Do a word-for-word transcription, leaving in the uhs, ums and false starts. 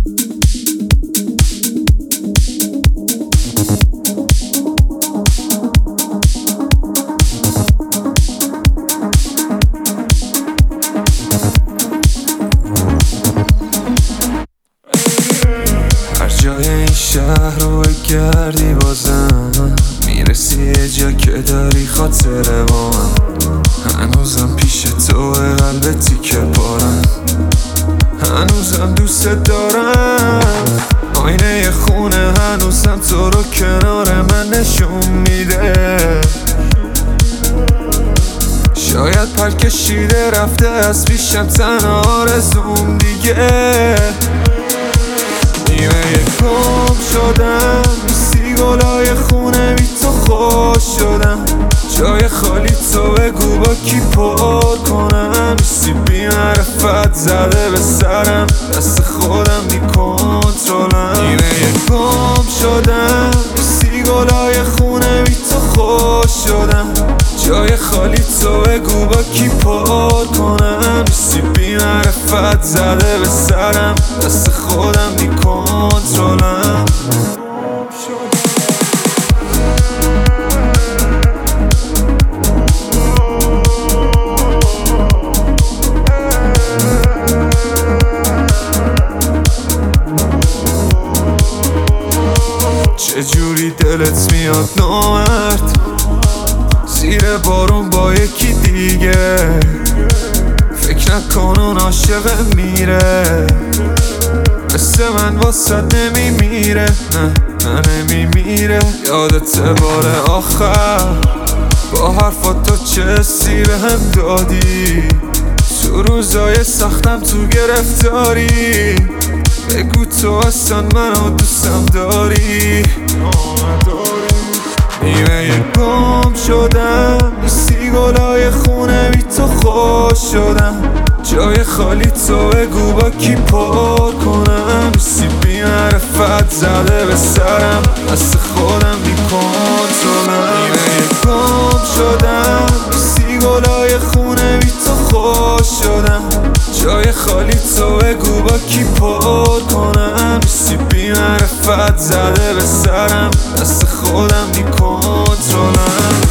جای این شهر رو گردی بازم میرسی یه جا که داری خاطره با من. هنوزم پیش تو قلب تیکه پارم، هنوزم دوست دارم. آینه خونه هنوزم تو رو کنار من نشون میده. شاید پر کشیده رفته از پیشم تنها آرزوم دیگه. نیمه گم شدم میسی گلای خونه بی تو خوش شدم. جای خالی تو بگو با کی پر کنم. میسی بی معرفت زده به سرم، دست خودم بی کنترلم. نیمه گم شدم میسی گلای خونه بی تو خوش شدم. جای خالی تو بگو با کی پر کنم. میسی بی معرفت زده به سرم، دست خودم بی کنترلم. چجوری دلت میاد نامرد زیر بارون با یکی دیگه؟ فکر نکن اون عاشق میره مثل من واسد نمیمیره. نه نه نمیمیره. یادت بار آخر با حرفات تو چه حسی به هم دادی؟ تو روزای سختم تو گرفتاری بگو تو اصلا منو دوستم داری. نیمه گم شدم میسی گلای خونه بی تو خوش شدم. جای خالی تو بگو با کی پر کنم. میسی بی معرفت زده به سرم، دست خودم بی کنترلم. نیمه گم شدم میسی گلای خونه بی تو خوش شدم. جای خالی تو بگو با کی پر کنم. میسی بی معرفت زده به سرم، دست خودم بی کنترلم.